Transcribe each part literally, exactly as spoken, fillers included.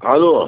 Alô?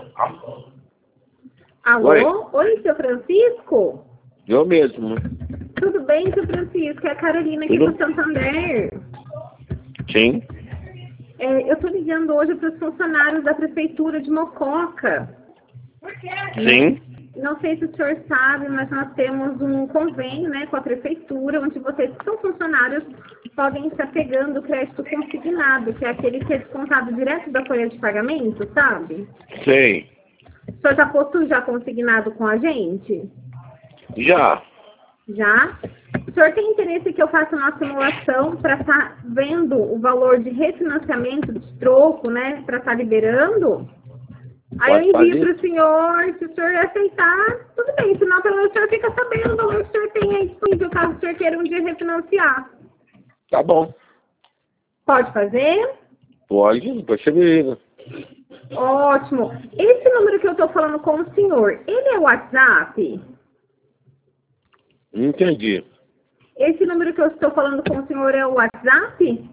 Alô? Oi. Oi, seu Francisco? Eu mesmo. Tudo bem, seu Francisco? É a Carolina aqui Tudo? do Santander. Sim. É, eu estou ligando hoje para os funcionários da Prefeitura de Mococa. Sim. Não sei se o senhor sabe, mas nós temos um convênio, né, com a Prefeitura, onde vocês que são funcionários podem estar pegando o crédito consignado, que é aquele que é descontado direto da folha de pagamento, sabe? Sei. O senhor já possui já consignado com a gente? Já. Já? O senhor tem interesse que eu faça uma simulação para estar vendo o valor de refinanciamento, de troco, né, para estar liberando? Aí eu Pode envio fazer? para o senhor, se o senhor aceitar, tudo bem, senão pelo menos o senhor fica sabendo o valor que o senhor tem aí disponível, caso o senhor queira um dia refinanciar. Tá bom. Pode fazer? Pode, depois você me liga. Ótimo. Esse número que eu estou falando com o senhor, ele é o WhatsApp? Não entendi. Esse número que eu estou falando com o senhor é o WhatsApp?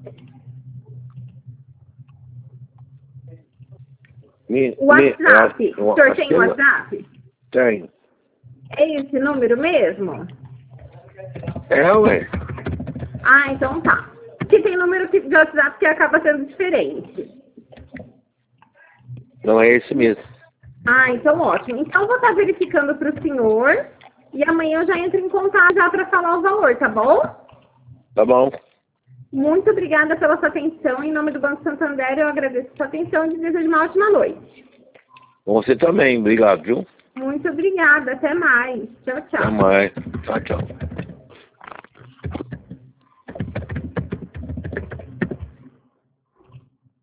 Me, O WhatsApp. Me, eu, O senhor acho tem que o ele- WhatsApp? Tem. É esse número mesmo? É, ué. Ah, então tá. Que tem número que- de WhatsApp que acaba sendo diferente. Não é esse mesmo. Ah, então ótimo. Então eu vou estar verificando para o senhor e amanhã eu já entro em contato já para falar o valor, tá bom? Tá bom. Muito obrigada pela sua atenção. Em nome do Banco Santander, eu agradeço a sua atenção e desejo uma ótima noite. Você também, obrigado, viu? Muito obrigada. Até mais. Tchau, tchau. Até mais. Tchau, tchau.